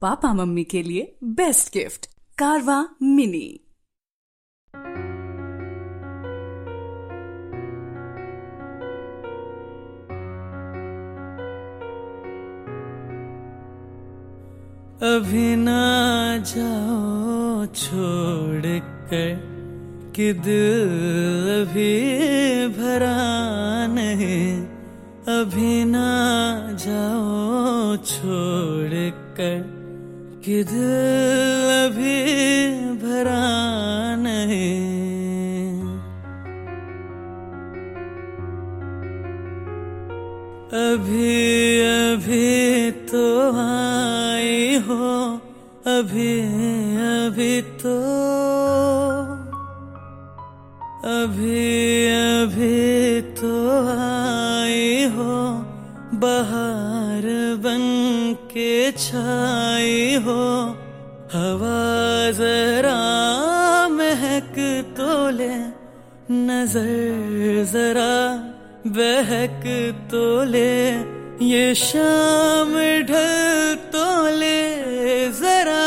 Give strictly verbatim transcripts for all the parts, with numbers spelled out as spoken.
Papa mummy के लिए best gift कारवा मिनी। अभी ना जाओ छोड़ कर कि दिल अभी भरा नहीं। अभी ना जाओ छोड़ कर कि दिल अभी भरा नहीं। अभी अभी तो आई हो, अभी अभी तो, अभी अभी तो आई हो, बहार बन के छाई हो। हवा जरा महक तो ले, नजर जरा बहक तो ले, ये शाम ढल तो ले जरा।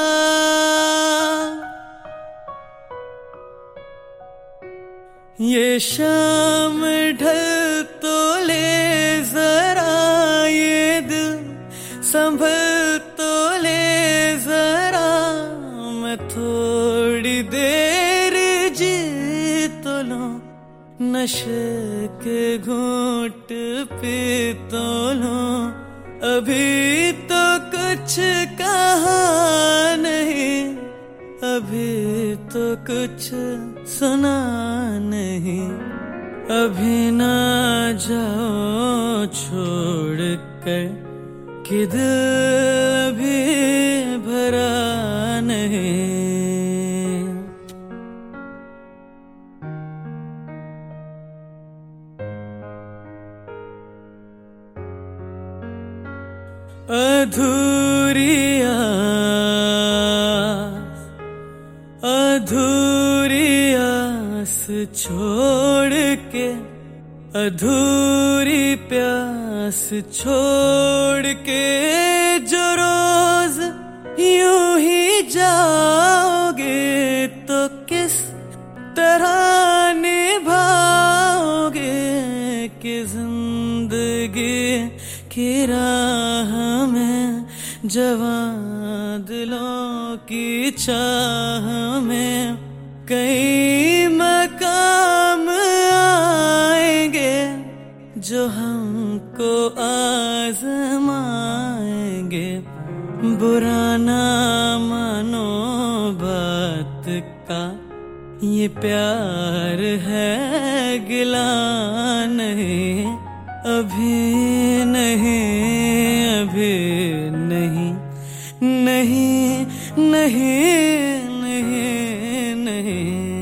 ये शाम ढल तो ले जरा, ये दिल संभल तो ले जरा। मैं थोड़ी देर जी तो लूं, नशे के घूंट पी तो लूं। अभी तो कुछ कहा नहीं, अभी तो कुछ सुना नहीं। अभी ना जाओ छोड़ कर कि दिल भी भरा नहीं। अधूरी आस, अधूरी आस छोड़ के, अधूरी प्यास छोड़ के, जो रोज यूं ही जाओगे तो किस तरह निभाओगे कि जिंदगी की राह में जवां दिलों की चाह में कई मकाम आएंगे जो हमको आजमाएंगे। बुरा ना मानो बात का, ये प्यार है गिला नहीं। अभी नहीं, अभी नहीं, नहीं नहीं नहीं नहीं।